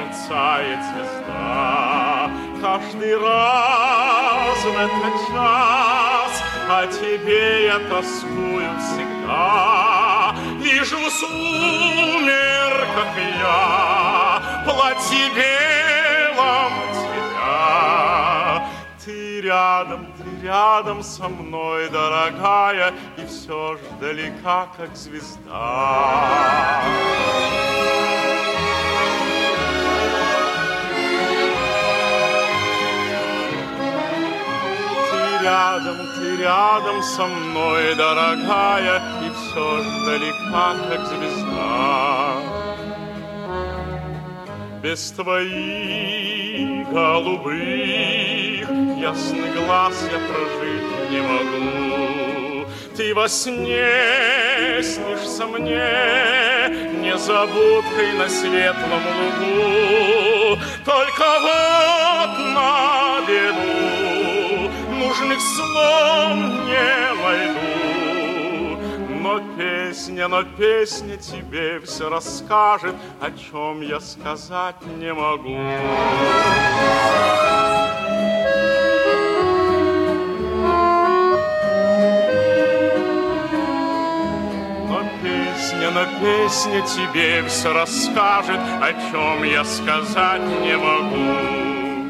мерцает звезда. Каждый раз в этот час о тебе я тоскую всегда. Вижу в сумерках я платье белом тебя. Ты рядом со мной, дорогая, и все ж далека, как звезда. Ты рядом со мной, дорогая, и все ж далека, как звезда. Без твоих голубых ясных глаз я прожить не могу. Ты во сне снишься мне незабудкой на светлом лугу. Только вот на беду нужных слов не найду. Но песня тебе все расскажет, о чем я сказать не могу. Но песня тебе все расскажет, о чем я сказать не могу.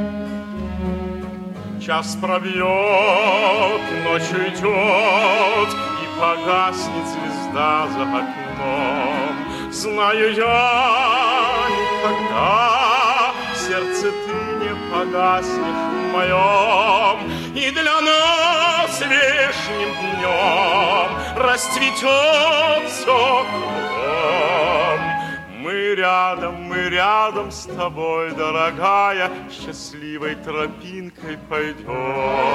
Час пробьет, ночь уйдет, и погаснет звезда за окном. Знаю я никогда, в сердце ты не погаснешь в моем. И для нас вешним днем расцветет все кругом. Мы рядом с тобой, дорогая, счастливой тропинкой пойдем.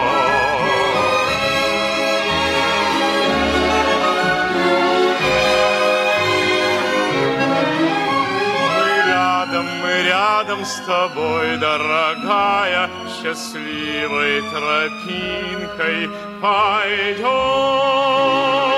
Мы рядом с тобой, дорогая, счастливой тропинкой пойдем.